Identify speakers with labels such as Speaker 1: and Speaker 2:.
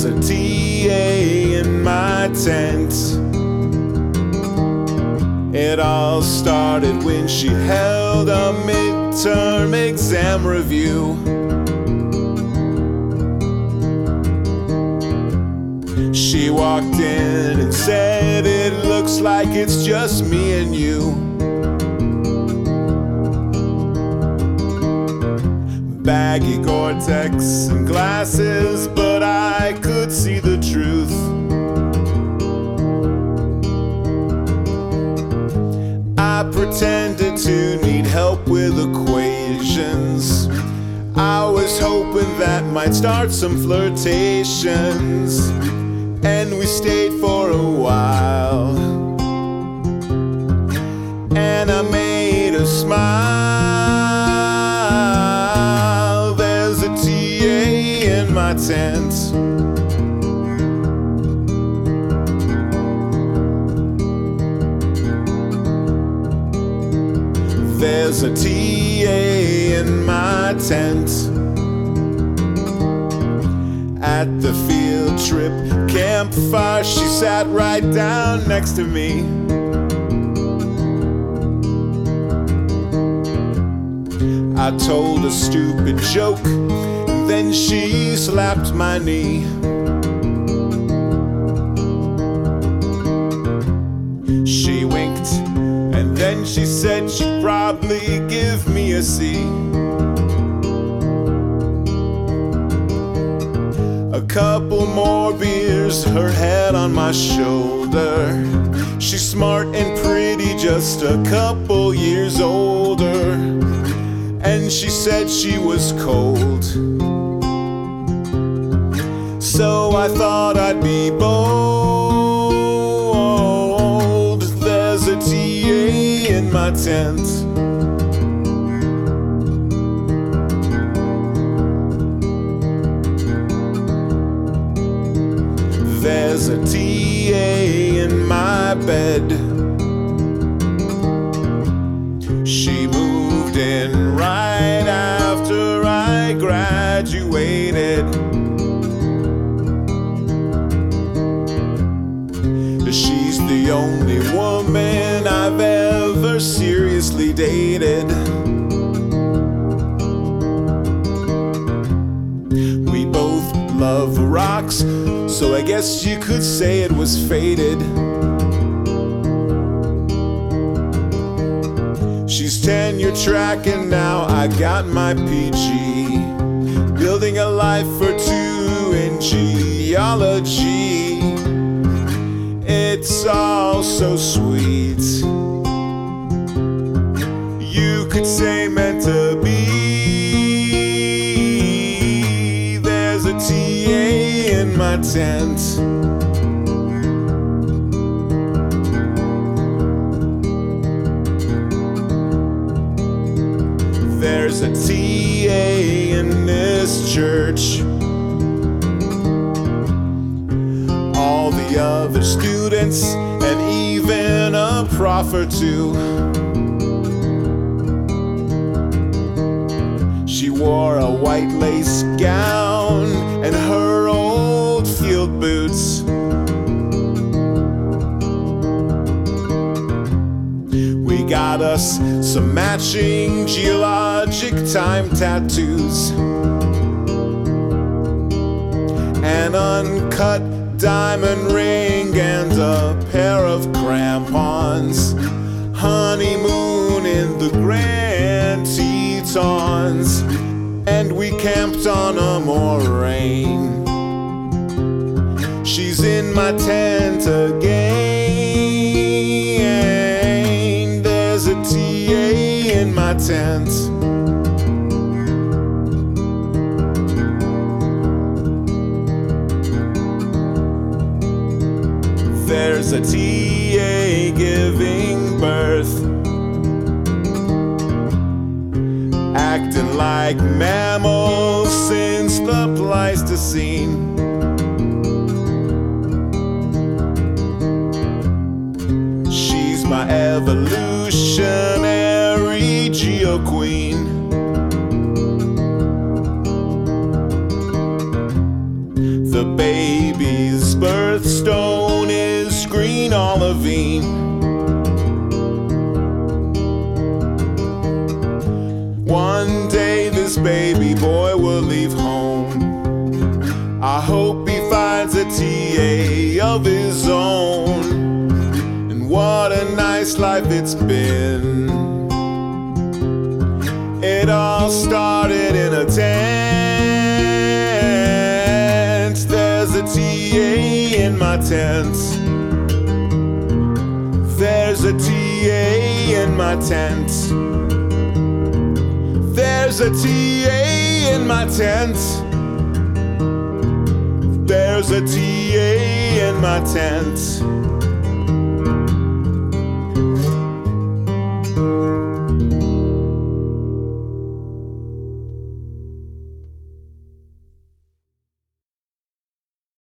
Speaker 1: There's a TA in my tent. It all started when she held a midterm exam review. She walked in and said, "It looks like it's just me and you." Baggy Gore-Tex and glasses, but I could see the truth. I pretended to need help with equations. I was hoping that might start some flirtations, and we stayed for a while, and I made her smile. There's a TA in my tent. There's a TA in my tent. At the field trip campfire, she sat right down next to me. I told a stupid joke, and then she slapped my knee. She winked, and then she said she'd probably give me a C. A couple more beers, her head on my shoulder. She's smart and pretty, just a couple years older. And she said she was cold, so I thought I'd be bold. There's a TA in my tent. There's a TA in my bed. She moved in right after I graduated. She's the only woman I've ever seriously dated. We both love rocks, so I guess you could say it was fated. She's tenure track and now I got my PG. Building a life for two in geology. It's all so sweet. You could say meant to be. There's a TA in my tent. There's a TA in this church. All the other students, and even a prof or two. She wore a white lace gown and her old field boots. We got us some matching geologic time tattoos, an uncut diamond ring and a pair of crampons. Honeymoon in the Grand Tetons, and we camped on a moraine. She's in my tent again. There's a TA in my tent. There's a TA giving birth, acting like mammals since the Pleistocene. She's my evolutionary geo-queen. The baby One day this baby boy will leave home. I hope he finds a TA of his own. And what a nice life it's been. It all started in a tent. There's a TA in my tent. There's a TA in my tent. There's a TA in my tent. There's a TA in my tent.